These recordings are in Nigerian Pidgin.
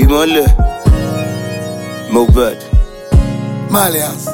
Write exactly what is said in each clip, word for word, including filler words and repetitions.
Imole, Mobad, Malians.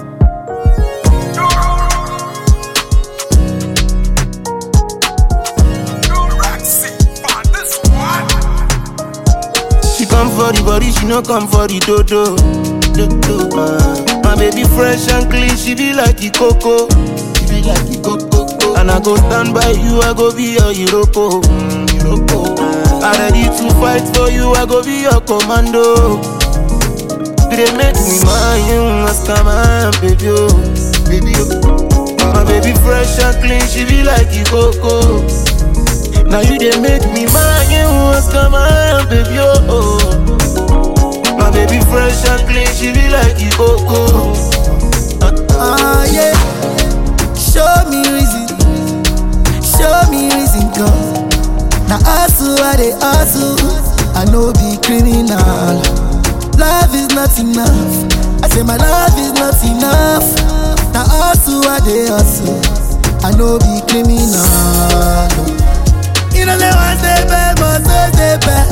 She come for the body, she no come for the dodo. dodo. Uh, my baby fresh and clean, she be like the coco. She be like the coco. And I go stand by you, I go be your Iroko. Mm, Iroko. Uh, I ready to fight for you, I go be your commando. They make me mind you, ask my baby, oh, baby, oh. My baby fresh and clean, she be like the coco. Now you they make me mind you, ask my baby, oh. My baby fresh and clean, she be like the coco. Ah, uh, yeah. Show me reason, show me reason, cause now hustle, I they hustle, I know be criminal. Love is not enough, I say my love is not enough. Now hustle, I they hustle, I know be criminal. You know say one day bad, must stay bad.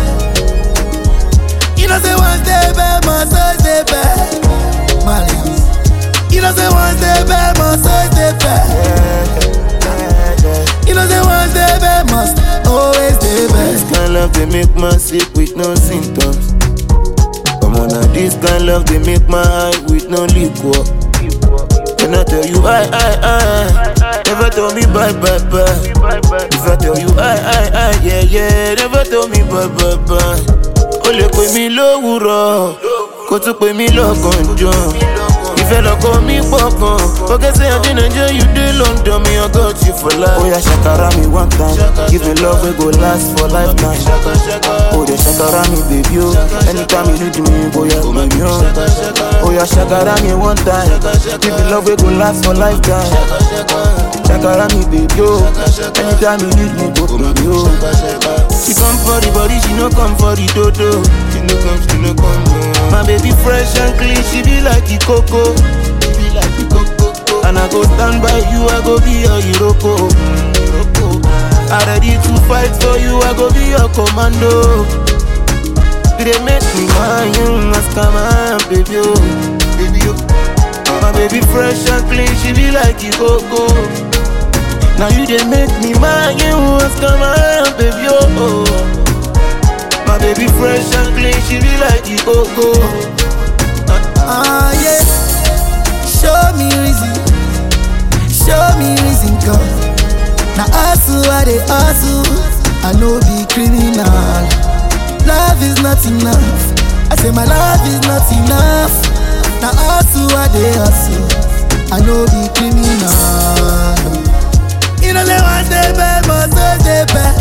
You know say one day bad, must stay bad. Malians. You know say one day bad, must stay bad. You know say one day bad, must always stay bad. This kind of love they make man sick with no symptoms. Come on now, this kind of love they make my eye with no liquor. When I tell you I, I, I, never tell me bye, bye, bye. If I tell you I, I, I, yeah, yeah, never tell me bye, bye, bye. O lè pè mí lówùrọ̀, kó tún pè mí lọ́gànjọ́. Ìfẹ́ lọ́kọ mi pọ̀ gan. Forget say I dey Nigeria, you dey London, me I got you for life. Oh yeah, shakara me one time, give me love we go last for lifetime. Oh yeah, shakara me baby, oh. Anytime you need me, go yeah, baby, oh. Oh yeah, shakara me one time, give me love we go last for lifetime. Shakara me baby, oh. Anytime you need me, go baby, oh. She come for the body, she no come for the dodo. She no come, she no come. My baby fresh and clean, she be like the coco. She be like the coco. And I go stand by you, I go be your Iroko. I ready to fight for you, I go be your commando. They make me mind you, ask my baby, oh, baby, oh. My baby fresh and clean, she be like the coco. Now you they make me mind you, ask my baby, oh. My baby fresh and clean, she be like the coco. Ah, uh, yeah. Show me reason, show me reason, cause now hustle, I they hustle, I know be criminal. Love is not enough, I say my love is not enough. Now hustle, I they hustle, I know be criminal. You know say one day bad, must stay bad.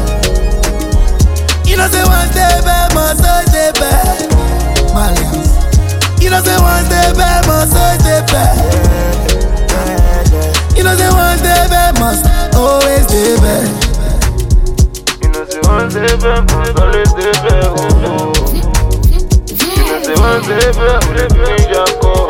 You know say one day bad, must stay bad. Malians. You know say one day bad, must stay bad. You know say one day bad, must always stay bad. You know say one day bad, must always stay bad. You know say one day bad, must always stay bad.